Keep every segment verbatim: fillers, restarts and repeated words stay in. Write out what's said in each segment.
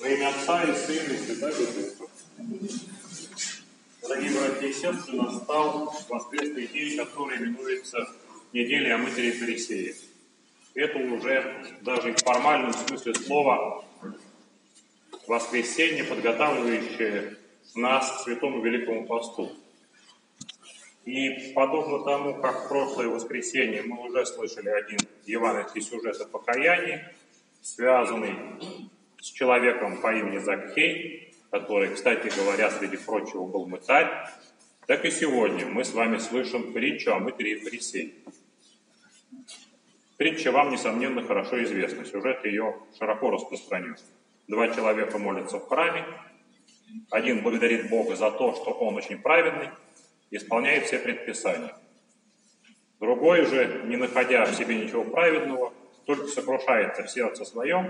Во имя Отца и Сына и Святаго Духа. Дорогие братья и сестры, настал воскресный день, который именуется неделя о мытаре Фарисея. Это уже даже в формальном смысле слова воскресенье, подготавливающее нас к Святому Великому Посту. И подобно тому, как в прошлое воскресенье мы уже слышали один евангельский сюжет о покаянии, связанный с человеком по имени Закхей, который, кстати говоря, среди прочего был мытарь, так и сегодня мы с вами слышим притчу о мытаре и фарисее. Притча вам, несомненно, хорошо известна, сюжет ее широко распространен. Два человека молятся в храме, один благодарит Бога за то, что он очень праведный, исполняет все предписания. Другой же, не находя в себе ничего праведного, только сокрушается в сердце своем,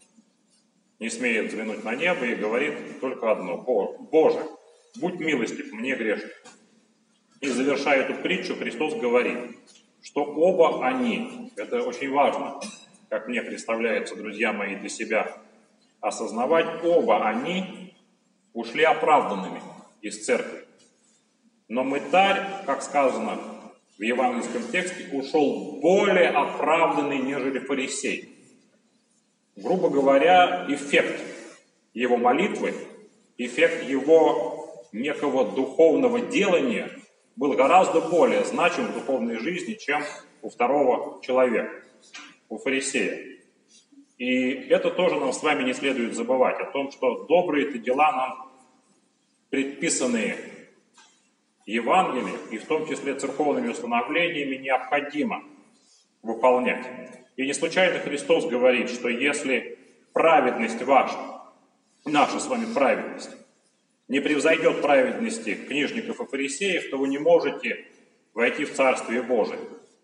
не смеет взглянуть на небо и говорит только одно: «Боже, будь милостив мне грешному». И завершая эту притчу, Христос говорит, что оба они, это очень важно, как мне представляется, друзья мои, для себя осознавать, оба они ушли оправданными из церкви. Но мытарь, как сказано в евангельском тексте, ушел более оправданный, нежели фарисей. Грубо говоря, эффект его молитвы, эффект его некого духовного делания был гораздо более значим в духовной жизни, чем у второго человека, у фарисея. И это тоже нам с вами не следует забывать, о том, что добрые-то дела нам предписанные Евангелием, и в том числе церковными установлениями, необходимо выполнять. И не случайно Христос говорит, что если праведность ваша, наша с вами праведность, не превзойдет праведности книжников и фарисеев, то вы не можете войти в Царствие Божие.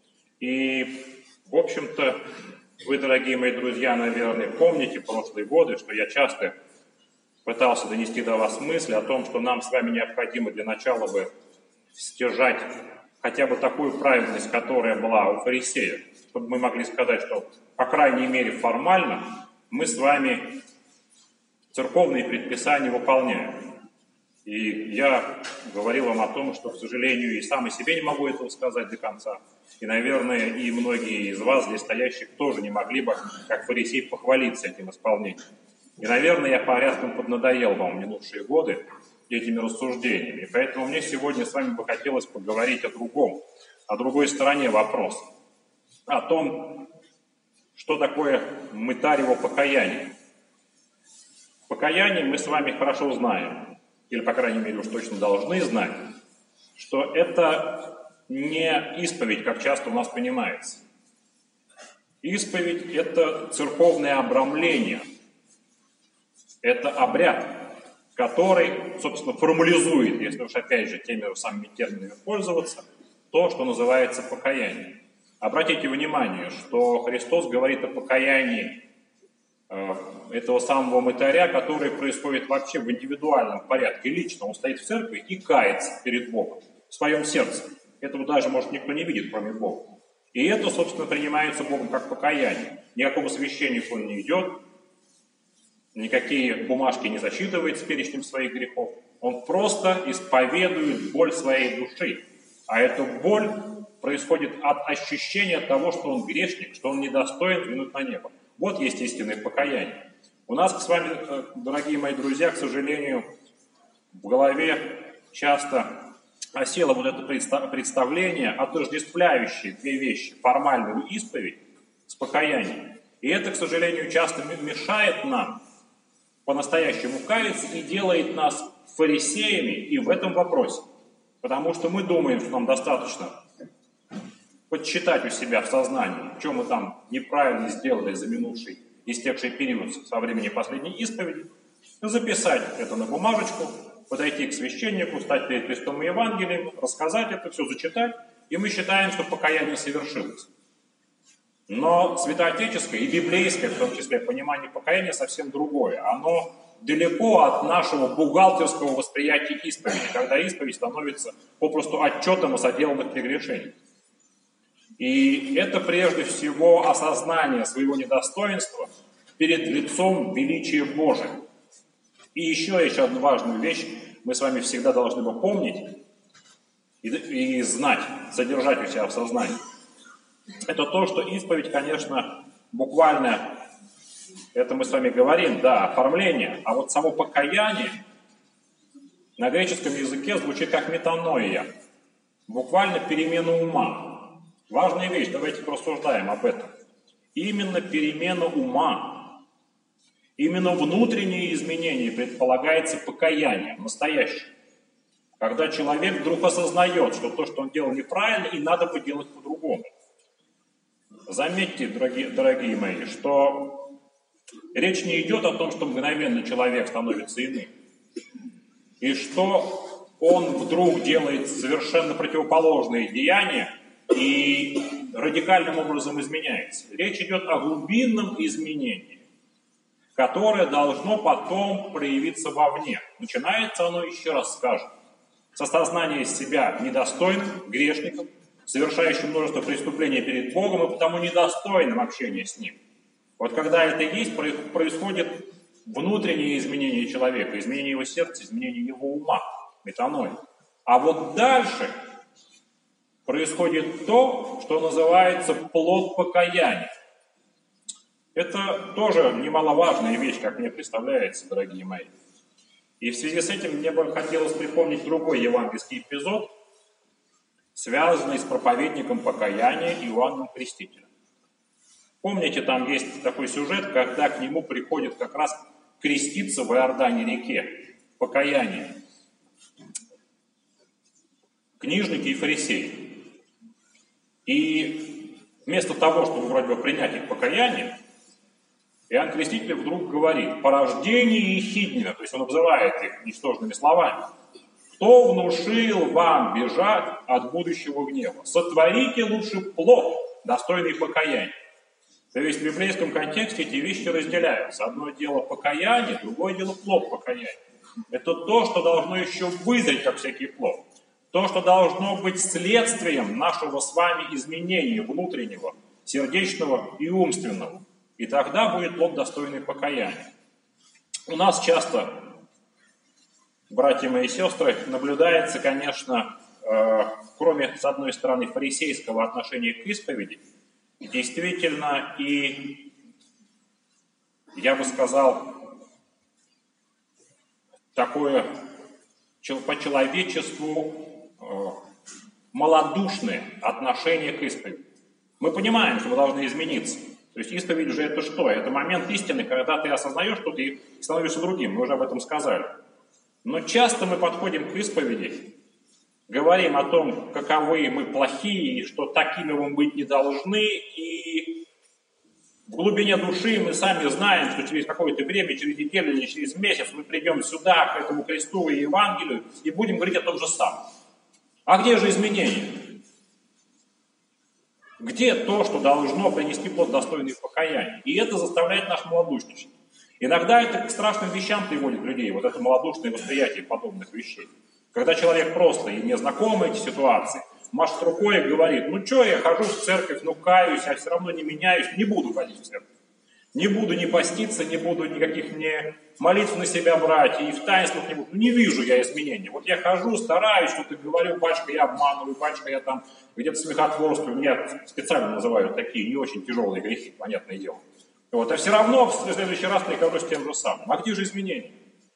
И, в общем-то, вы, дорогие мои друзья, наверное, помните прошлые годы, что я часто пытался донести до вас мысль о том, что нам с вами необходимо для начала бы стяжать хотя бы такую праведность, которая была у фарисея, чтобы мы могли сказать, что, по крайней мере, формально мы с вами церковные предписания выполняем. И я говорил вам о том, что, к сожалению, и сам и себе не могу этого сказать до конца. И, наверное, и многие из вас, здесь стоящих, тоже не могли бы, как фарисей, похвалиться этим исполнением. И, наверное, я порядком поднадоел вам в минувшие годы этими рассуждениями. И поэтому мне сегодня с вами бы хотелось поговорить о другом, о другой стороне вопроса. О том, что такое мытарево покаяние. Покаяние мы с вами хорошо знаем, или, по крайней мере, уж точно должны знать, что это не исповедь, как часто у нас понимается. Исповедь – это церковное обрамление, это обряд, который, собственно, формализует, если уж опять же теми же самыми терминами пользоваться, то, что называется покаяние. Обратите внимание, что Христос говорит о покаянии э, этого самого мытаря, который происходит вообще в индивидуальном порядке, лично. Он стоит в церкви и кается перед Богом в своем сердце. Этого даже, может, никто не видит, кроме Бога. И это, собственно, принимается Богом как покаяние. Никакого священника он не идет, никакие бумажки не зачитывает с перечнем своих грехов. Он просто исповедует боль своей души. А эта боль происходит от ощущения того, что он грешник, что он недостоин взглянуть на небо. Вот есть истинное покаяние. У нас с вами, дорогие мои друзья, к сожалению, в голове часто осело вот это представление, отождествляющее две вещи: формальную исповедь с покаянием. И это, к сожалению, часто мешает нам по-настоящему каяться и делает нас фарисеями и в этом вопросе. Потому что мы думаем, что нам достаточно подсчитать у себя в сознании, что мы там неправильно сделали за минувший, истекший период со времени последней исповеди, записать это на бумажечку, подойти к священнику, стать перед Христом и Евангелием, рассказать это все, зачитать, и мы считаем, что покаяние совершилось. Но святоотеческое и библейское, в том числе, понимание покаяния совсем другое. Оно далеко от нашего бухгалтерского восприятия исповеди, когда исповедь становится попросту отчетом о соделанных прегрешениях. И это прежде всего осознание своего недостоинства перед лицом величия Божия. И еще, еще одну важную вещь мы с вами всегда должны бы помнить и, и знать, содержать у себя в сознании. Это то, что исповедь, конечно, буквально, это мы с вами говорим, да, оформление, а вот само покаяние на греческом языке звучит как метаноия, буквально перемена ума. Важная вещь, давайте порассуждаем об этом. Именно перемена ума, именно внутренние изменения предполагается покаяние, настоящее. Когда человек вдруг осознает, что то, что он делал, неправильно, и надо бы делать по-другому. Заметьте, дорогие, дорогие мои, что речь не идет о том, что мгновенно человек становится иным. И что он вдруг делает совершенно противоположные деяния и радикальным образом изменяется. Речь идет о глубинном изменении, которое должно потом проявиться вовне. Начинается оно, еще раз скажем, с осознания себя недостойным, грешником, совершающим множество преступлений перед Богом и потому недостойным общения с Ним. Вот когда это есть, происходит внутреннее изменение человека, изменение его сердца, изменение его ума, метаноия. А вот дальше происходит то, что называется плод покаяния. Это тоже немаловажная вещь, как мне представляется, дорогие мои. И в связи с этим мне бы хотелось припомнить другой евангельский эпизод, связанный с проповедником покаяния Иоанном Крестителем. Помните, там есть такой сюжет, когда к нему приходит как раз креститься в Иордане реке, покаяние. Книжники и фарисеи. И вместо того, чтобы вроде бы принять их покаяние, Иоанн Креститель вдруг говорит: порождение ехиднина, то есть он обзывает их ничтожными словами. Кто внушил вам бежать от будущего гнева? Сотворите лучше плод, достойный покаяния. То есть в библейском контексте эти вещи разделяются. Одно дело покаяние, другое дело плод покаяния. Это то, что должно еще вызреть, как всякий плод. То, что должно быть следствием нашего с вами изменения внутреннего, сердечного и умственного. И тогда будет плод, достойный покаяния. У нас часто, братья мои и сестры, наблюдается, конечно, э, кроме, с одной стороны, фарисейского отношения к исповеди, действительно и, я бы сказал, такое по человечеству э, малодушное отношение к исповеди. Мы понимаем, что мы должны измениться. То есть исповедь же это что? Это момент истины, когда ты осознаешь, что ты становишься другим. Мы уже об этом сказали. Но часто мы подходим к исповеди, говорим о том, каковы мы плохие, и что такими мы быть не должны, и в глубине души мы сами знаем, что через какое-то время, через неделю или через месяц мы придем сюда, к этому кресту и Евангелию, и будем говорить о том же самом. А где же изменения? Где то, что должно принести плод, достойный покаяния? И это заставляет нас малодушничать. Иногда это к страшным вещам приводит людей, вот это малодушное восприятие подобных вещей. Когда человек просто и не знаком эти ситуации, машет рукой и говорит: ну что, я хожу в церковь, ну каюсь, я все равно не меняюсь, не буду ходить в церковь. Не буду ни поститься, не буду никаких не молитв на себя брать, и в таинствах не буду. Ну, не вижу я изменений. Вот я хожу, стараюсь, что-то говорю, пачка я обманываю, пачка я там где-то смехотворствую. Меня специально называют такие не очень тяжелые грехи, понятное дело. Вот. А все равно в следующий раз прихожу с тем же самым. А где же изменения?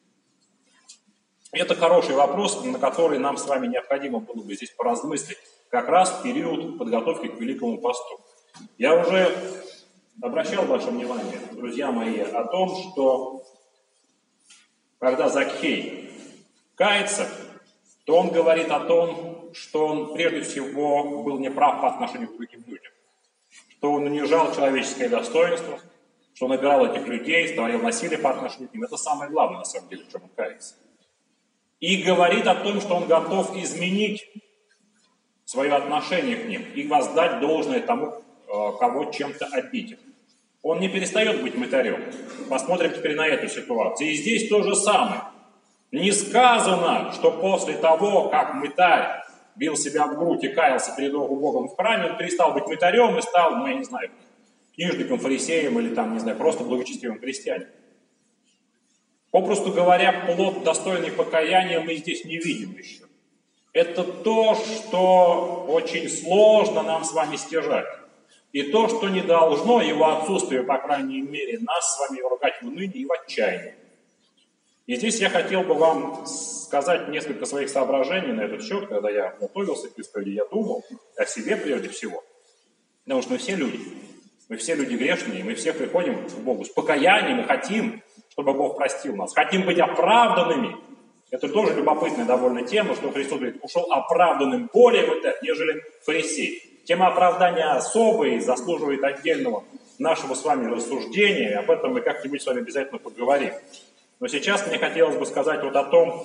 Это хороший вопрос, на который нам с вами необходимо было бы здесь поразмыслить, как раз в период подготовки к Великому посту. Я уже обращал ваше внимание, друзья мои, о том, что когда Закхей кается, то он говорит о том, что он прежде всего был неправ по отношению к другим людям, что он унижал человеческое достоинство, что он набирал этих людей, створил насилие по отношению к ним. Это самое главное, на самом деле, в чем он кается. И говорит о том, что он готов изменить свое отношение к ним и воздать должное тому, кого чем-то обидел. Он не перестает быть мытарем. Посмотрим теперь на эту ситуацию. И здесь то же самое. Не сказано, что после того, как мытарь бил себя в грудь и каялся перед Богом в храме, он перестал быть мытарем и стал, ну я не знаю, книжником, фарисеем или там, не знаю, просто благочестивым христианином. Попросту говоря, плод, достойный покаяния, мы здесь не видим еще. Это то, что очень сложно нам с вами стяжать. И то, что не должно, его отсутствие, по крайней мере, нас с вами вергать в уныние и в отчаяние. И здесь я хотел бы вам сказать несколько своих соображений на этот счет, когда я готовился к исповеди, я думал о себе прежде всего. Потому что мы все люди, мы все люди грешные, мы все приходим к Богу с покаянием, мы хотим, чтобы Бог простил нас, хотим быть оправданными. Это тоже любопытная довольно тема, что Христос говорит, ушел оправданным более в это, нежели фарисей. Тема оправдания особая и заслуживает отдельного нашего с вами рассуждения, об этом мы как-нибудь с вами обязательно поговорим. Но сейчас мне хотелось бы сказать вот о том,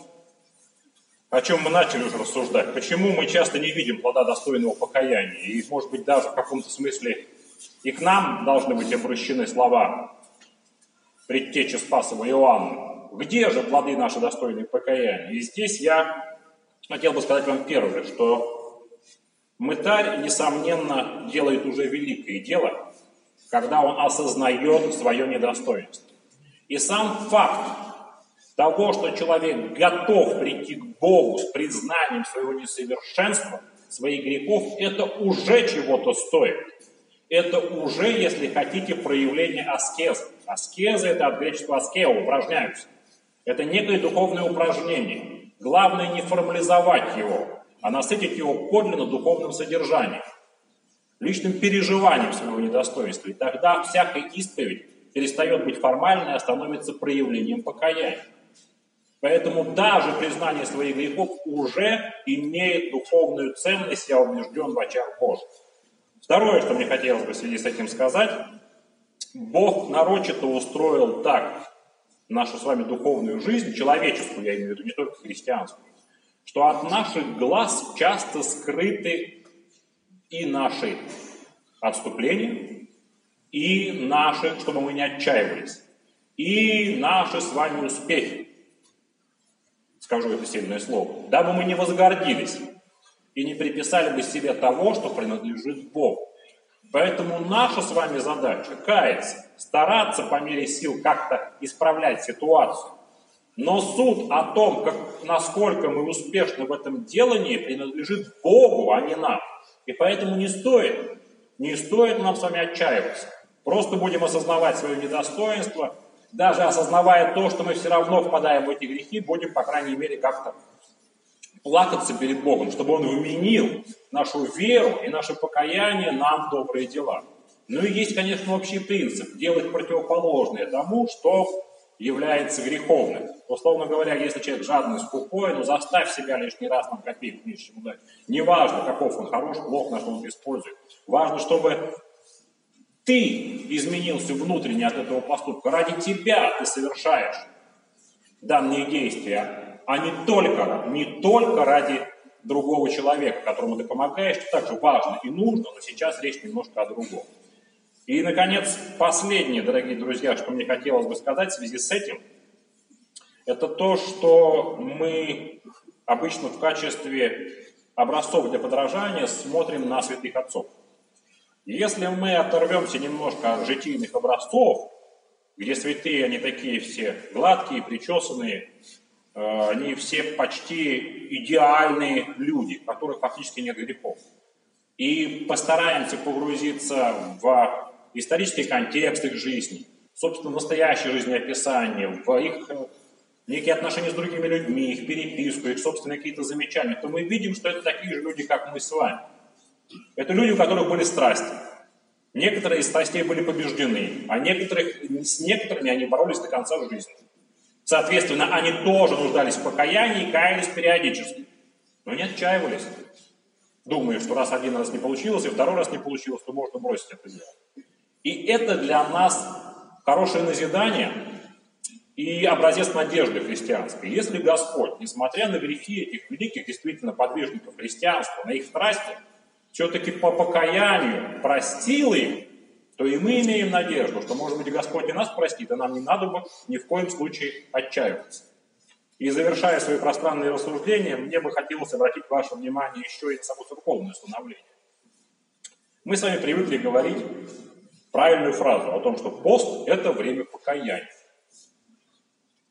о чем мы начали уже рассуждать. Почему мы часто не видим плода достойного покаяния. И, может быть, даже в каком-то смысле и к нам должны быть обращены слова предтечи Спасова Иоанна. Где же плоды наши достойные покаяния? И здесь я хотел бы сказать вам первое, что мытарь, несомненно, делает уже великое дело, когда он осознает свое недостоинство. И сам факт того, что человек готов прийти к Богу с признанием своего несовершенства, своих грехов, это уже чего-то стоит. Это уже, если хотите, проявление аскезы. Аскеза – это от греческого аскео, упражняются. Это некое духовное упражнение. Главное не формализовать его, а насытить его подлинно духовным содержанием, личным переживанием своего недостоинства. И тогда всякая исповедь перестает быть формальной, а становится проявлением покаяния. Поэтому даже признание своих грехов уже имеет духовную ценность, я убежден, в очах Божьих. Второе, что мне хотелось бы в связи с этим сказать, Бог нарочито устроил так нашу с вами духовную жизнь, человеческую, я имею в виду, не только христианскую, что от наших глаз часто скрыты и наши отступления, и наши, чтобы мы не отчаивались, и наши с вами успехи. Скажу это сильное слово. Дабы мы не возгордились и не приписали бы себе того, что принадлежит Богу. Поэтому наша с вами задача каяться, стараться по мере сил как-то исправлять ситуацию. Но суд о том, как, насколько мы успешны в этом делании, принадлежит Богу, а не нам. И поэтому не стоит, не стоит нам с вами отчаиваться. Просто будем осознавать свое недостоинство. Даже осознавая то, что мы все равно впадаем в эти грехи, будем, по крайней мере, как-то плакаться перед Богом, чтобы Он вменил нашу веру и наше покаяние нам в добрые дела. Ну и есть, конечно, общий принцип – делать противоположное тому, что является греховным. Условно говоря, если человек жадный, скупой, ну заставь себя лишний раз нам копейку нищему дать. Неважно, каков он, хорош, плох, на что он использует. Важно, чтобы ты изменился внутренне от этого поступка. Ради тебя ты совершаешь данные действия, а не только, не только ради другого человека, которому ты помогаешь, что также важно и нужно, но сейчас речь немножко о другом. И, наконец, последнее, дорогие друзья, что мне хотелось бы сказать в связи с этим, это то, что мы обычно в качестве образцов для подражания смотрим на святых отцов. И если мы оторвемся немножко от житийных образцов, где святые, они такие все гладкие, причесанные, они все почти идеальные люди, у которых фактически нет грехов. И постараемся погрузиться в исторический контекст их жизни, собственно, настоящее жизнеописание, в их некие отношения с другими людьми, их переписку, их собственные какие-то замечания, то мы видим, что это такие же люди, как мы с вами. Это люди, у которых были страсти. Некоторые из страстей были побеждены, а некоторых, с некоторыми они боролись до конца жизни. Соответственно, они тоже нуждались в покаянии и каялись периодически, но не отчаивались. Думая, что раз один раз не получилось, и второй раз не получилось, то можно бросить это дело. И это для нас хорошее назидание и образец надежды христианской. Если Господь, несмотря на грехи этих великих действительно подвижников христианства, на их страсти, все-таки по покаянию простил их, то и мы имеем надежду, что, может быть, Господь и нас простит, и нам не надо бы ни в коем случае отчаиваться. И завершая свои пространные рассуждения, мне бы хотелось обратить ваше внимание еще и на само церковное становление. Мы с вами привыкли говорить правильную фразу о том, что пост – это время покаяния.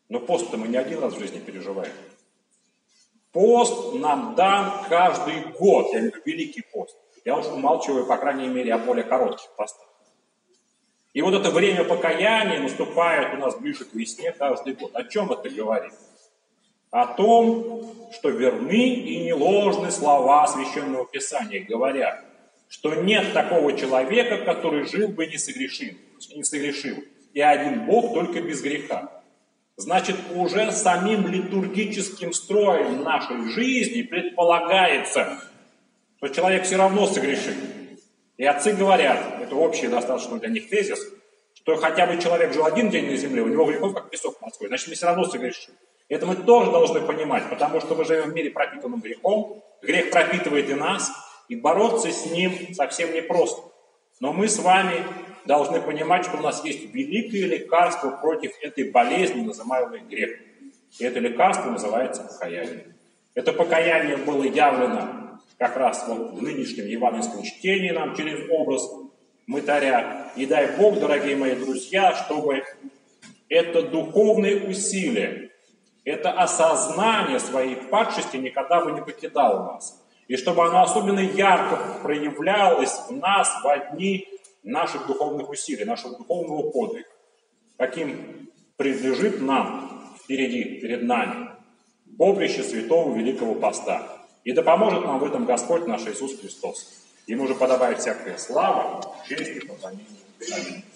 Но пост-то мы не один раз в жизни переживаем. Пост нам дан каждый год, я имею в виду Великий пост. Я уж умалчиваю, по крайней мере, о более коротких постах. И вот это время покаяния наступает у нас ближе к весне каждый год. О чем это говорит? О том, что верны и не ложны слова Священного Писания, говорят, что нет такого человека, который жил бы не согрешил, не согрешил, и один Бог только без греха. Значит, уже самим литургическим строем нашей жизни предполагается, что человек все равно согрешит. И отцы говорят, это общий достаточно для них тезис, что хотя бы человек жил один день на земле, у него грехов как песок морской, значит, мы все равно согрешим. Это мы тоже должны понимать, потому что мы живем в мире, пропитанном грехом, грех пропитывает и нас, и бороться с ним совсем непросто. Но мы с вами должны понимать, что у нас есть великое лекарство против этой болезни, называемой грех. И это лекарство называется покаяние. Это покаяние было явлено как раз вот в нынешнем евангельском чтении нам через образ мытаря. И дай Бог, дорогие мои друзья, чтобы это духовное усилие, это осознание своей падшести никогда бы не покидало нас. И чтобы оно особенно ярко проявлялось в нас во дни наших духовных усилий, нашего духовного подвига, каким принадлежит нам впереди, перед нами, поприще святого Великого Поста. И да поможет нам в этом Господь наш Иисус Христос. Ему же подобает всякая слава, честь и поклонение. Аминь.